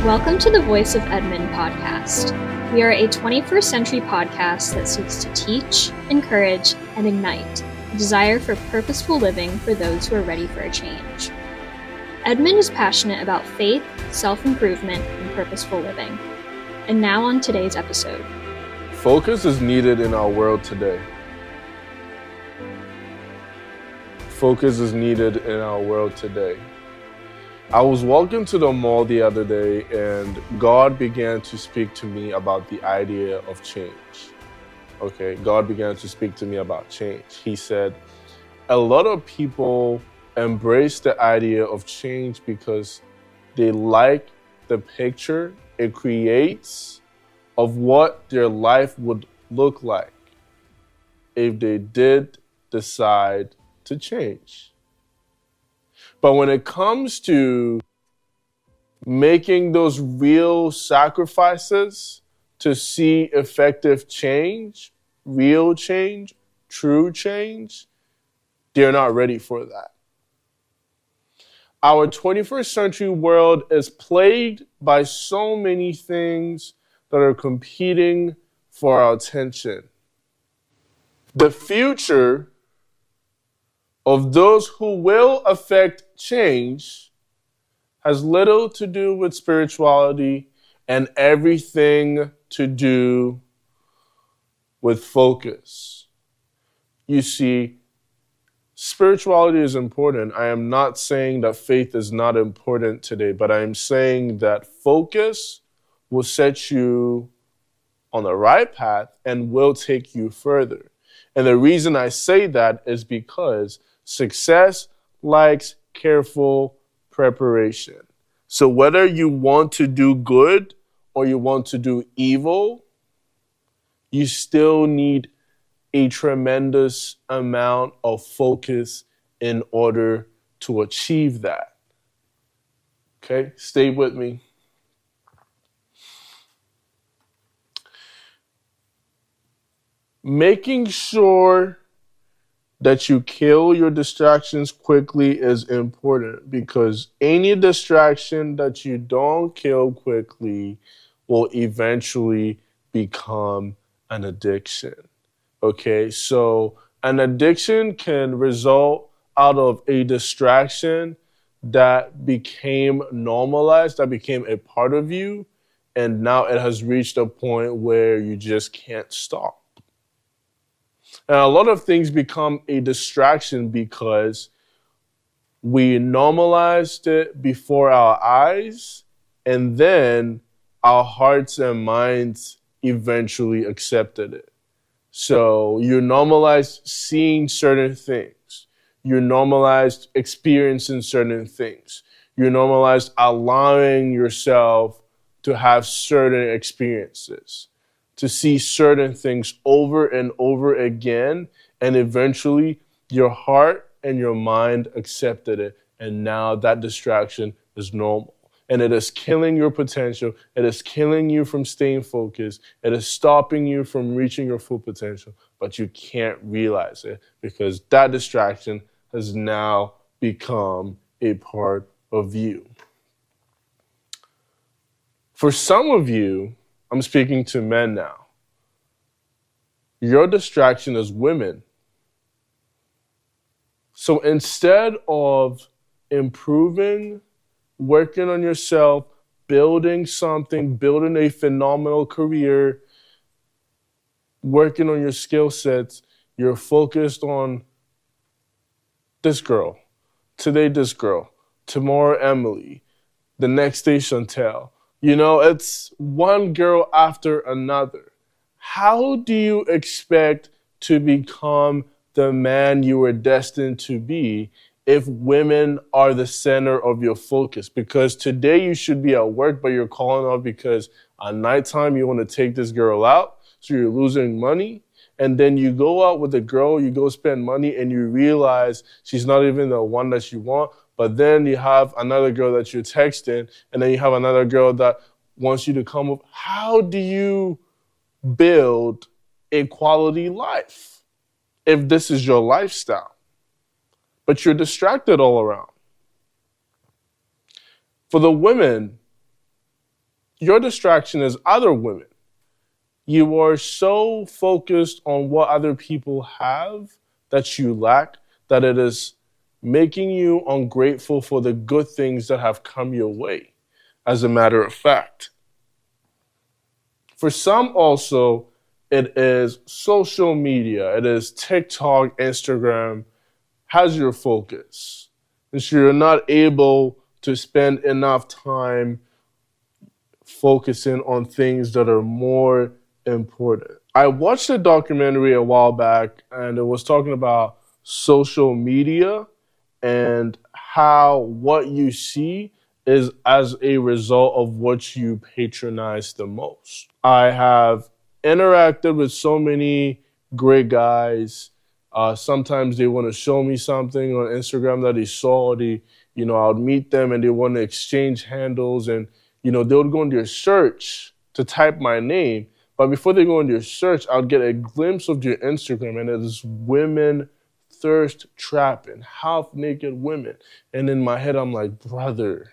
Welcome to the Voice of Edmond podcast. We are a 21st century podcast that seeks to teach, encourage, and ignite a desire for purposeful living for those who are ready for a change. Edmond is passionate about faith, self-improvement, and purposeful living. And now on today's episode. Focus is needed in our world today. Focus is needed in our world today. I was walking to the mall the other day and God began to speak to me about the idea of change. God began to speak to me about change. He said, a lot of people embrace the idea of change because they like the picture it creates of what their life would look like if they did decide to change. But when it comes to making those real sacrifices to see effective change, real change, true change, they're not ready for that. Our 21st century world is plagued by so many things that are competing for our attention. The future of those who will affect change has little to do with spirituality and everything to do with focus. You see, spirituality is important. I am not saying that faith is not important today, but I am saying that focus will set you on the right path and will take you further. And the reason I say that is because success likes careful preparation. So whether you want to do good or you want to do evil, you still need a tremendous amount of focus in order to achieve that. Okay, stay with me. Making sure that you kill your distractions quickly is important because any distraction that you don't kill quickly will eventually become an addiction. Okay, so an addiction can result out of a distraction that became normalized, that became a part of you, and now it has reached a point where you just can't stop. And a lot of things become a distraction because we normalized it before our eyes, and then our hearts and minds eventually accepted it. So you normalized seeing certain things. You normalized experiencing certain things. You normalized allowing yourself to have certain experiences, to see certain things over and over again, and eventually your heart and your mind accepted it, and now that distraction is normal. And it is killing your potential. It is killing you from staying focused. It is stopping you from reaching your full potential, but you can't realize it because that distraction has now become a part of you. For some of you, I'm speaking to men now. Your distraction is women. So instead of improving, working on yourself, building something, building a phenomenal career, working on your skill sets, you're focused on this girl, today this girl, tomorrow Emily, the next day Chantel. You know, it's one girl after another. How do you expect to become the man you were destined to be if women are the center of your focus? Because today you should be at work, but you're calling off because at nighttime you want to take this girl out, so you're losing money. And then you go out with a girl, you go spend money, and you realize she's not even the one that you want. But then you have another girl that you're texting, and then you have another girl that wants you to come up. How do you build a quality life if this is your lifestyle? But you're distracted all around. For the women, your distraction is other women. You are so focused on what other people have that you lack that it is making you ungrateful for the good things that have come your way, as a matter of fact. For some also, it is social media. It is TikTok, Instagram has your focus. And so you're not able to spend enough time focusing on things that are more important. I watched a documentary a while back, and it was talking about social media and how what you see is as a result of what you patronize the most. I have interacted with so many great guys. Sometimes they want to show me something on Instagram that they saw. I would meet them and they want to exchange handles, and they would go into your search to type my name. But before they go into your search, I would get a glimpse of your Instagram, and it is women thirst trapping, half naked women. And in my head, I'm like, brother,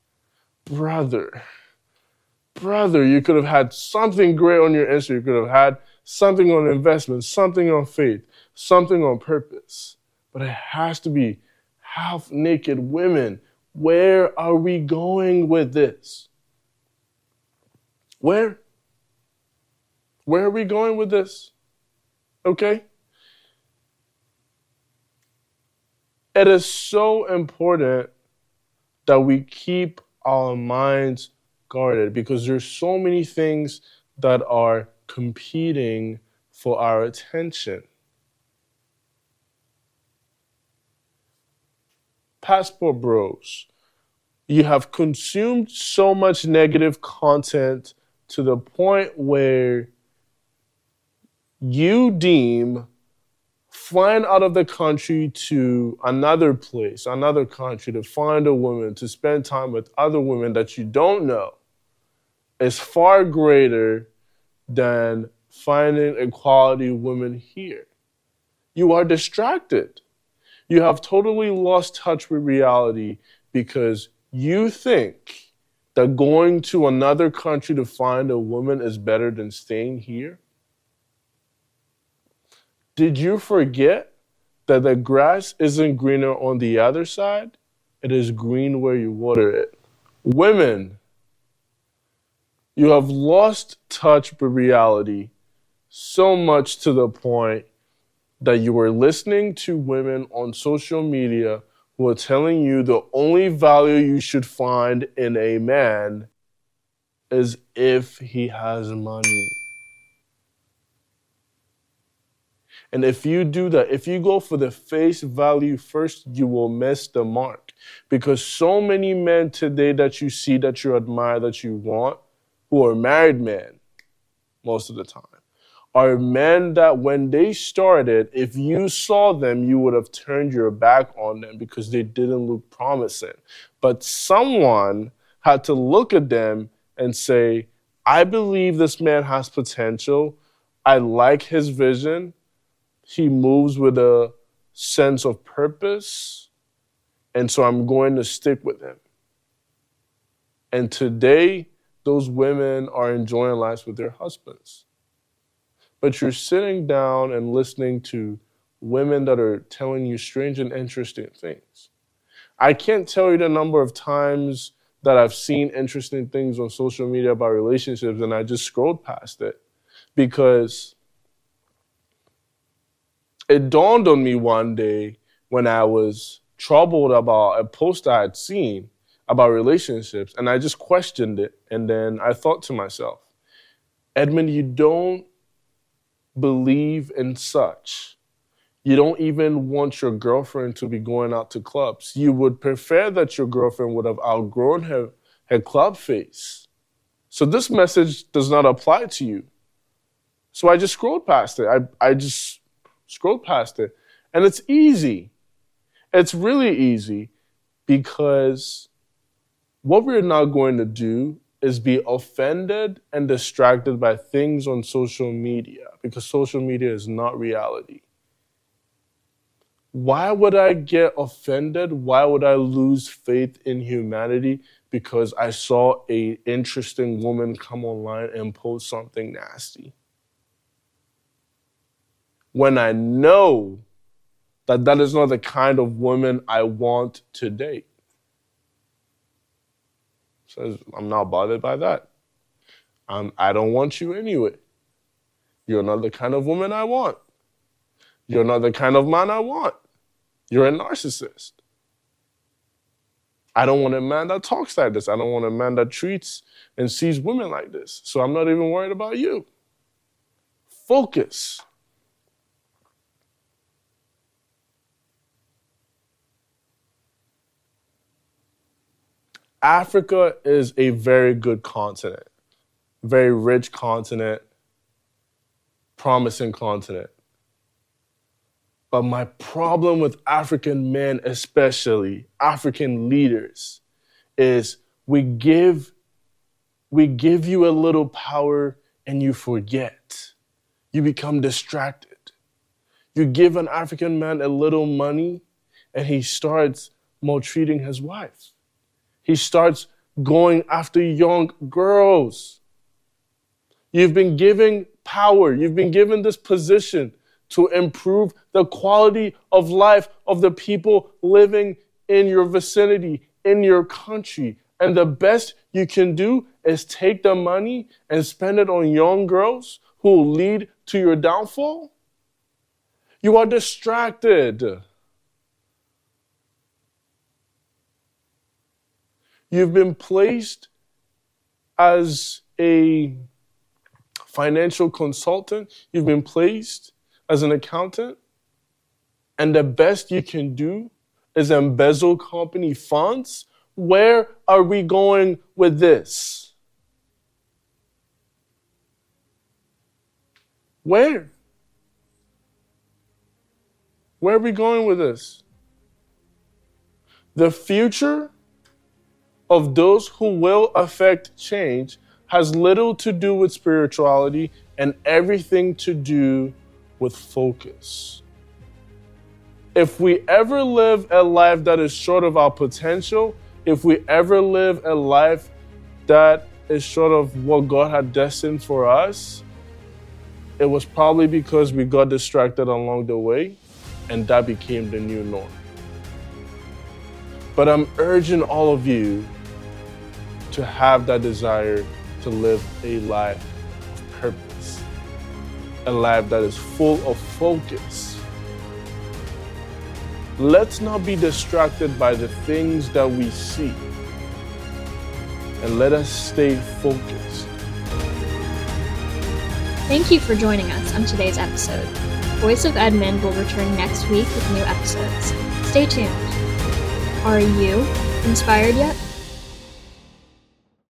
you could have had something great on your Instagram. You could have had something on investment, something on faith, something on purpose. But it has to be half naked women. Where are we going with this? Where are we going with this? Okay? It is so important that we keep our minds guarded because there's so many things that are competing for our attention. Passport bros, you have consumed so much negative content to the point where you deem flying out of the country to another place, another country, to find a woman, to spend time with other women that you don't know is far greater than finding a quality woman here. You are distracted. You have totally lost touch with reality because you think that going to another country to find a woman is better than staying here. Did you forget that the grass isn't greener on the other side? It is green where you water it. Women, you have lost touch with reality so much to the point that you are listening to women on social media who are telling you the only value you should find in a man is if he has money. And if you do that, if you go for the face value first, you will miss the mark. Because so many men today that you see, that you admire, that you want, who are married men most of the time, are men that when they started, if you saw them, you would have turned your back on them because they didn't look promising. But someone had to look at them and say, I believe this man has potential. I like his vision. He moves with a sense of purpose, and so I'm going to stick with him. And today, those women are enjoying lives with their husbands. But you're sitting down and listening to women that are telling you strange and interesting things. I can't tell you the number of times that I've seen interesting things on social media about relationships, and I just scrolled past it because it dawned on me one day when I was troubled about a post I had seen about relationships, and I just questioned it. And then I thought to myself, Edmund, you don't believe in such. You don't even want your girlfriend to be going out to clubs. You would prefer that your girlfriend would have outgrown her club phase. So this message does not apply to you. So I just scrolled past it. I just scroll past it. And it's easy. It's really easy because what we're not going to do is be offended and distracted by things on social media because social media is not reality. Why would I get offended? Why would I lose faith in humanity? because I saw an interesting woman come online and post something nasty. When I know that that is not the kind of woman I want to date. Says, I'm not bothered by that. I don't want you anyway. You're not the kind of woman I want. You're not the kind of man I want. You're a narcissist. I don't want a man that talks like this. I don't want a man that treats and sees women like this. So I'm not even worried about you. Focus. Africa is a very good continent, very rich continent, promising continent. But my problem with African men, especially African leaders, is we give you a little power and you forget. You become distracted. You give an African man a little money and he starts maltreating his wife. He starts going after young girls. You've been given power. You've been given this position to improve the quality of life of the people living in your vicinity, in your country. And the best you can do is take the money and spend it on young girls who will lead to your downfall. You are distracted. You've been placed as a financial consultant. You've been placed as an accountant. And the best you can do is embezzle company funds. Where are we going with this? Where? Where are we going with this? The future of those who will affect change has little to do with spirituality and everything to do with focus. If we ever live a life that is short of our potential, if we ever live a life that is short of what God had destined for us, it was probably because we got distracted along the way, and that became the new norm. But I'm urging all of you to have that desire to live a life of purpose, a life that is full of focus. Let's not be distracted by the things that we see, and let us stay focused. Thank you for joining us on today's episode. Voice of Edmond will return next week with new episodes. Stay tuned. Are you inspired yet?